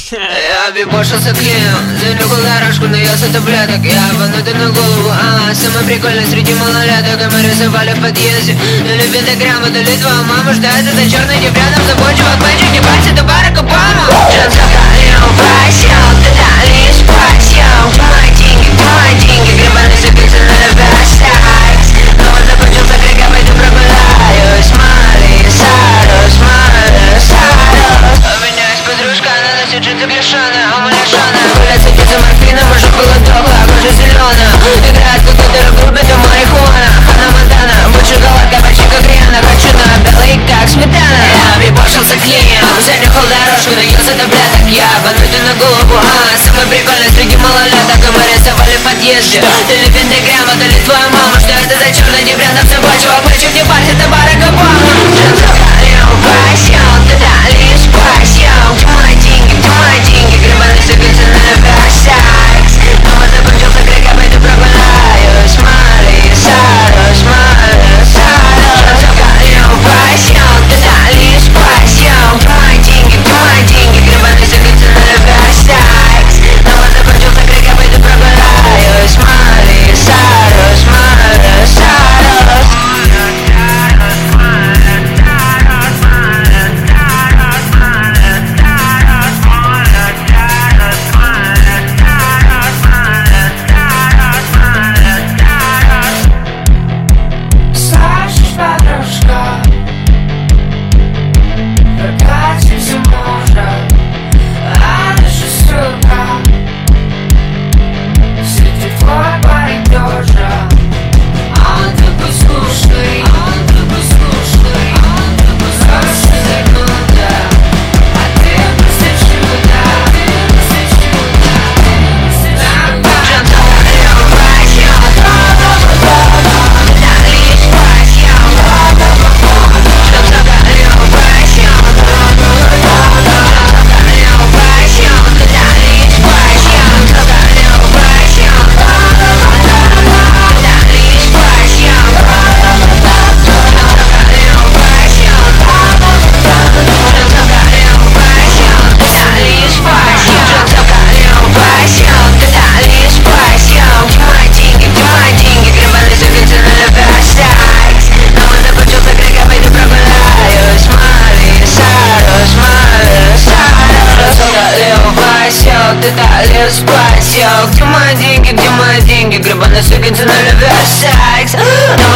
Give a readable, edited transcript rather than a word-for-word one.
Я объебошился клеем, залегал дорожку, но я с таблеток. Я ебанутый на голову, самый прикольный среди малолеток. И мы рисовали в подъезде, или пентаграмму, то ли твоя мама ждает это черный деп рядом с тобой. Чувак, мальчик, не парься, это Барак Обама. Джанзакалил, просил, ты дали спросил. Где мои деньги, гребаный сыпется на секс. Но он закончился, крик, я пойду прогуляюсь. Молли, Сарус, Молли, Сарус. У меня есть подружка, она носит джинсы клешаные, а мы лишаные. Гулять с этим морфином, уже было дохлая, кожа зеленая. Играет какой-то рок-групп, это марихуана. Хана Монтана, будь шоколадка, почти как Риана. Хочу на белый, как сметана. Я объебошился клеем, занюхал дорожку, наелся таблеток. Я ебанутый на голову, самый прикольный среди малолеток. И мы рисовали в подъезде, то ли пентаграмма, то ли твоя мама. Что это за черный деп рядом с собой? Чувак, мальчик, не парься, это Барак Обама. Джанзакалил, просил, ты дали спросил. Где мои деньги, гребаный сыпется на секс. Но он закончился, крик, я пойду прогуляюсь. Молли, Сарус, Молли, Сарус. Джанзакалил, просил, ты дали спросил. Где мои деньги, гребаный сыпется на секс. Но он закончился, крик, я пойду прогуляюсь. Молли, Сарус, Молли, Сарус. Слышишь, подружка, прокатимся может, а наша сука сидит твой парень тоже. Он такой скучный, хороший зануда, а ты просто чудо. Джанзакалил, просил, дали спросил. Джанзакалил, просил, ты дали спросил. Джанзакалил, просил, дали спросил. Джанзакалил, просил, ты дали спросил. Джанзакалил, просил, ты дали спросил. Где мои деньги, гребаный сыпется на секс. Но он закончился, крик, я пойду прогуляюсь. Молли, Сарус, Молли, Сарус. Джанзакалил, просил, ты дали спросил. Где мои деньги, гребаный сыпется на секс.